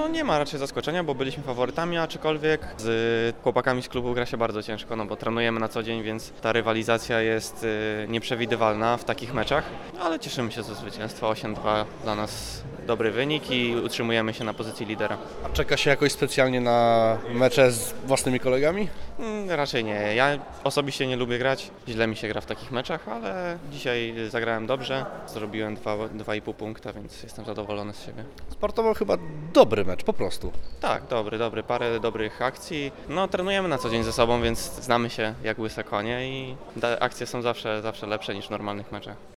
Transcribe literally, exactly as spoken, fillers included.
No nie ma raczej zaskoczenia, bo byliśmy faworytami, aczkolwiek z chłopakami z klubu gra się bardzo ciężko, no bo trenujemy na co dzień, więc ta rywalizacja jest y, nieprzewidywalna w takich meczach, ale cieszymy się ze zwycięstwa. osiem dwa dla nas dobry wynik i utrzymujemy się na pozycji lidera. A czeka się jakoś specjalnie na mecze z własnymi kolegami? Mm, Raczej nie. Ja osobiście nie lubię grać. Źle mi się gra w takich meczach, ale dzisiaj zagrałem dobrze. Zrobiłem dwa, dwa i pół punkta, więc jestem zadowolony z siebie. Sportowo chyba dobry mecz, po prostu. Tak, dobry, dobry. Parę dobrych akcji. No, trenujemy na co dzień ze sobą, więc znamy się jak łyse konie i te akcje są zawsze, zawsze lepsze niż w normalnych meczach.